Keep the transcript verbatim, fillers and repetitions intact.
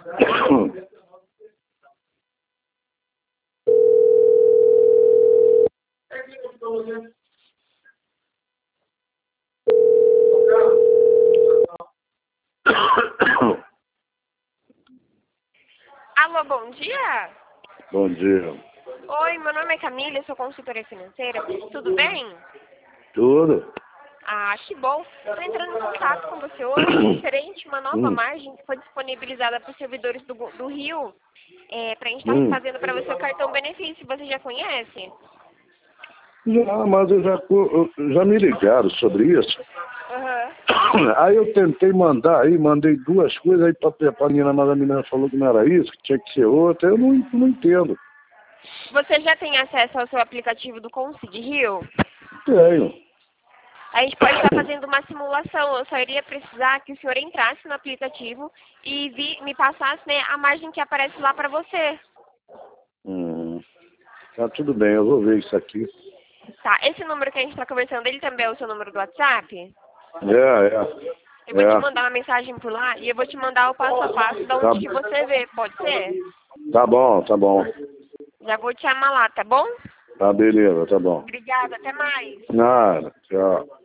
Alô, bom dia? Bom dia. Oi, meu nome é Camila, eu sou consultora financeira. Tudo bem? Tudo? Ah, que bom. Estou entrando em contato com você hoje, referente a uma nova Hum. margem que foi disponibilizada para os servidores do, do Rio, é, para a gente estar Hum. fazendo para você o cartão benefício. Você já conhece? Já, mas eu já, eu- já me ligaram sobre isso. Aham. Aí eu tentei mandar aí, mandei duas coisas aí pra, pra menina, mas a menina falou que não era isso, que tinha que ser outra. Eu não, não entendo. Você já tem acesso ao seu aplicativo do Concide Rio? Tenho. A gente pode estar fazendo uma simulação. Eu só iria precisar que o senhor entrasse no aplicativo e vi- me passasse, né, a margem que aparece lá para você. Hum. Tá tudo bem, eu vou ver isso aqui. Tá, esse número que a gente está conversando, ele também é o seu número do WhatsApp? É, é. Eu vou te É. mandar uma mensagem por lá e eu vou te mandar o passo a passo da Tá, onde que você vê, pode ser? tá bom, tá bom. Já vou te chamar lá, tá bom? Tá beleza, tá bom. Obrigada, até mais. Nada, tchau.